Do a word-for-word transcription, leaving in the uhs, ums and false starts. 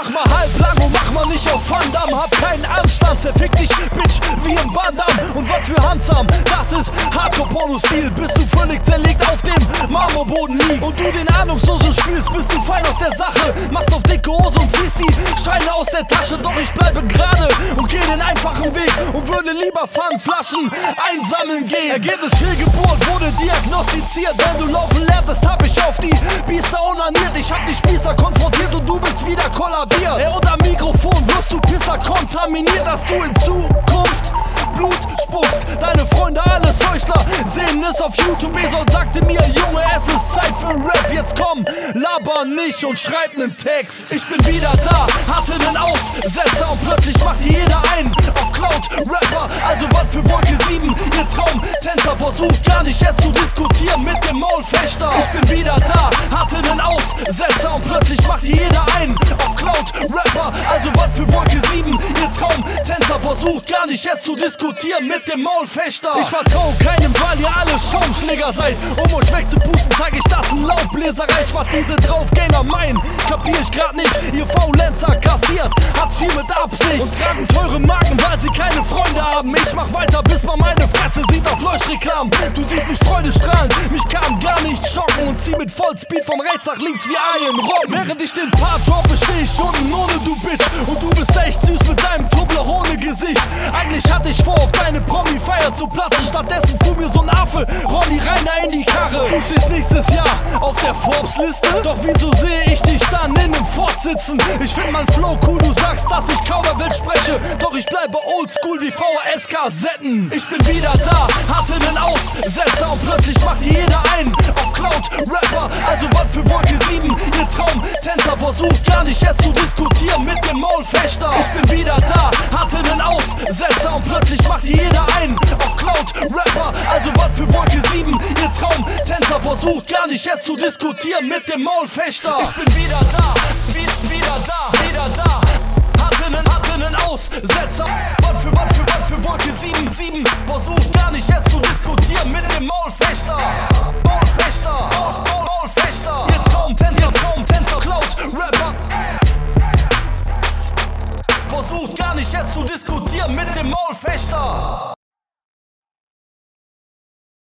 mach mal halblang und mach mal nicht auf Van Damme. Hab keinen Anstand, zerfick dich, Bitch, wie im Bandam. Und was für Handsam, das ist Hardcore-Porno-Stil. Bis du völlig zerlegt auf dem Marmorboden liegst und du den Ahnungslosen spielst, bist du fein aus der Sache. Machst auf dicke Hose und ziehst die Scheine aus der Tasche. Doch ich bleibe gerade und geh den einfachen Weg und würde lieber Pfandflaschen einsammeln gehen. Ergebnis Fehlgeburt wurde diagnostiziert. Wenn du laufen lerntest, hab ich auf die Biester onaniert. Ich hab die Spießer konfrontiert und du bist wieder kollabiert. Ey, und am Mikrofon wirst du Pisser kontaminiert, dass du in Zukunft Blut spuckst. Deine Freunde, alles Heuchler, sehen es auf YouTube. Eson sagte mir, Junge, es ist Zeit für Rap. Jetzt komm, laber nicht und schreib nen Text. Ich bin wieder da, hatte nen Aussetzer und plötzlich macht jeder einen auf Cloud Rapper. Also was für Wolke sieben, ihr Traumtänzer versucht gar nicht es zu diskutieren mit dem Maulfechter. Ich bin wieder da, hatte nen Aussetzer und plötzlich macht jeder einen auf Cloud Rapper. Also was für Wolke sieben, ihr Traumtänzer versucht gar nicht es zu diskutieren mit dem Maulfechter. Ich vertrau keinem, weil ihr alle Schaumschläger seid. Um euch wegzupusten, zeig ich, dass ein Laubbläser reicht. Was diese Draufgänger meinen, kapier ich grad nicht. Ihr Faulenzer kassiert, hat's viel mit Absicht und tragen teure Marken, weil sie keine Freunde haben. Ich mach weiter, bis man meine Fresse sieht auf Leuchtreklam. Du siehst mich freudestrahlen, mich kann gar nicht schocken und zieh mit Vollspeed von rechts nach links wie Iron Rock. Während ich den Part droppe, steh ich unten ohne du Bitch. Und du bist echt süß mit deinem Toblerone-Gesicht. Eigentlich hatte ich vor, auf deine Promi-Feier zu platzen. Stattdessen fuhr mir so ein Affe Ronny Reiner in die Karre. Du stehst nächstes Jahr auf der Forbes-Liste. Doch wieso sehe ich dich dann in nem Ford sitzen? Ich find mein Flow cool, du sagst, dass ich Kauderwelsch spreche. Doch ich bleibe oldschool wie V H S-Kassetten. Ich bin wieder da, hatte nen Aussetzer und plötzlich macht jeder einen auf Cloud Rapper. Also was für Wolke sieben, ihr Traumtänzer versucht gar nicht es zu diskutieren mit dem Maulfechter. Ich bin wieder da, hatte nen Aussetzer und plötzlich macht jeder einen auf Cloud Rapper. Also was für Wolke sieben, ihr Traumtänzer versucht gar nicht es zu diskutieren mit dem Maulfechter. Ich bin wieder da, wie, wieder da, wieder da. Hatte nen, hatte nen Aussetzer. Was für, was